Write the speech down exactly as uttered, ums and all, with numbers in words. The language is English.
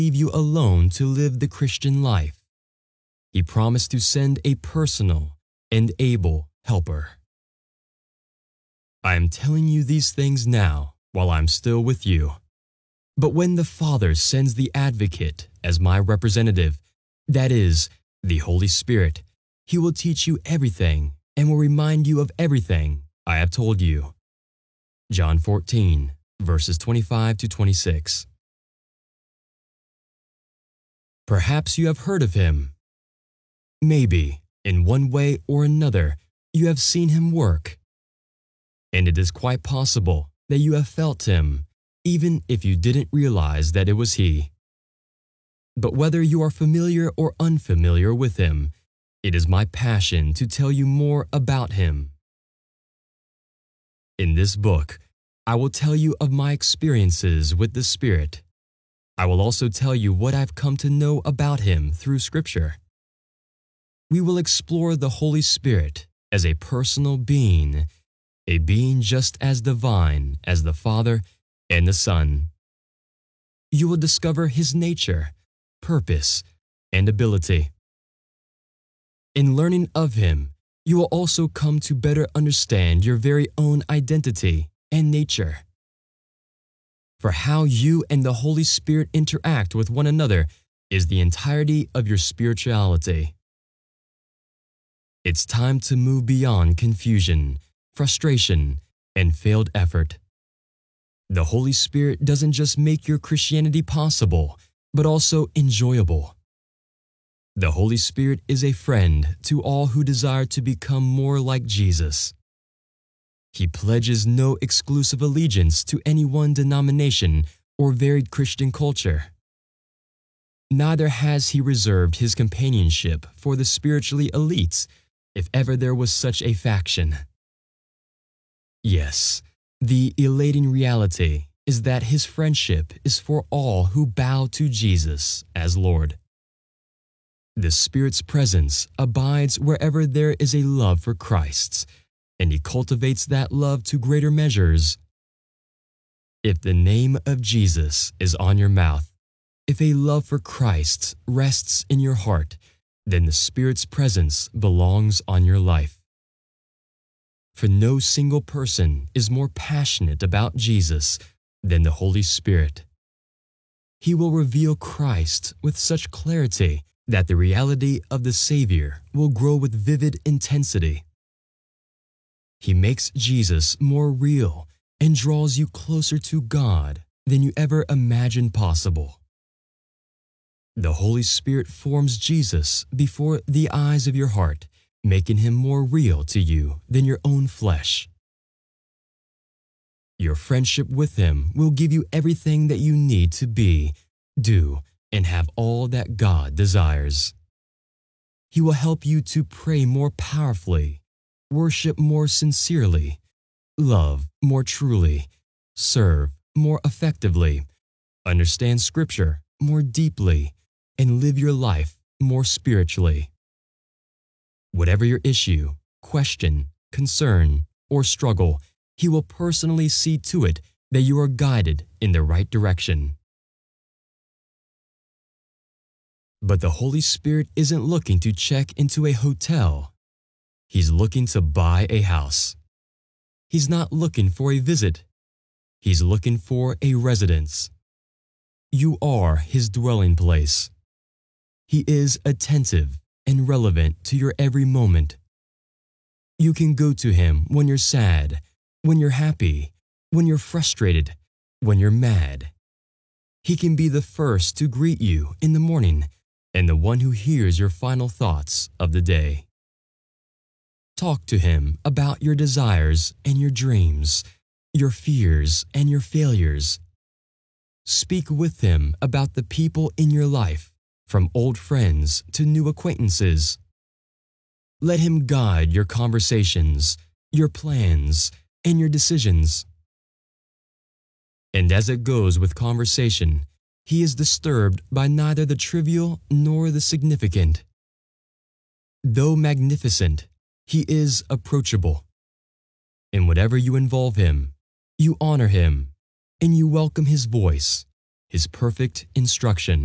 leave you alone to live the Christian life. He promised to send a personal and able helper. I am telling you these things now while I'm still with you. But when the Father sends the Advocate as my representative, that is, the Holy Spirit, He will teach you everything and will remind you of everything I have told you. John fourteen, verses twenty-five to twenty-six. Perhaps you have heard of Him. Maybe, in one way or another, you have seen Him work. And it is quite possible that you have felt Him, even if you didn't realize that it was He. But whether you are familiar or unfamiliar with Him, it is my passion to tell you more about Him. In this book, I will tell you of my experiences with the Spirit. I will also tell you what I've come to know about Him through Scripture. We will explore the Holy Spirit as a personal being, a being just as divine as the Father and the Son. You will discover His nature, purpose, and ability. In learning of Him, you will also come to better understand your very own identity and nature. For how you and the Holy Spirit interact with one another is the entirety of your spirituality. It's time to move beyond confusion, frustration, and failed effort. The Holy Spirit doesn't just make your Christianity possible, but also enjoyable. The Holy Spirit is a friend to all who desire to become more like Jesus. He pledges no exclusive allegiance to any one denomination or varied Christian culture. Neither has He reserved His companionship for the spiritually elites, if ever there was such a faction. Yes, the elating reality is that His friendship is for all who bow to Jesus as Lord. The Spirit's presence abides wherever there is a love for Christ, and He cultivates that love to greater measures. If the name of Jesus is on your mouth, if a love for Christ rests in your heart, then the Spirit's presence belongs on your life. For no single person is more passionate about Jesus than the Holy Spirit. He will reveal Christ with such clarity that the reality of the Savior will grow with vivid intensity. He makes Jesus more real and draws you closer to God than you ever imagined possible. The Holy Spirit forms Jesus before the eyes of your heart, making Him more real to you than your own flesh. Your friendship with Him will give you everything that you need to be, do, and have all that God desires. He will help you to pray more powerfully, worship more sincerely, love more truly, serve more effectively, understand Scripture more deeply, and live your life more spiritually. Whatever your issue, question, concern, or struggle, He will personally see to it that you are guided in the right direction. But the Holy Spirit isn't looking to check into a hotel. He's looking to buy a house. He's not looking for a visit. He's looking for a residence. You are His dwelling place. He is attentive and relevant to your every moment. You can go to Him when you're sad, when you're happy, when you're frustrated, when you're mad. He can be the first to greet you in the morning and the one who hears your final thoughts of the day. Talk to Him about your desires and your dreams, your fears and your failures. Speak with Him about the people in your life, from old friends to new acquaintances. Let Him guide your conversations, your plans, and your decisions. And as it goes with conversation, He is disturbed by neither the trivial nor the significant. Though magnificent, He is approachable. In whatever you involve Him, you honor Him, and you welcome His voice, His perfect instruction.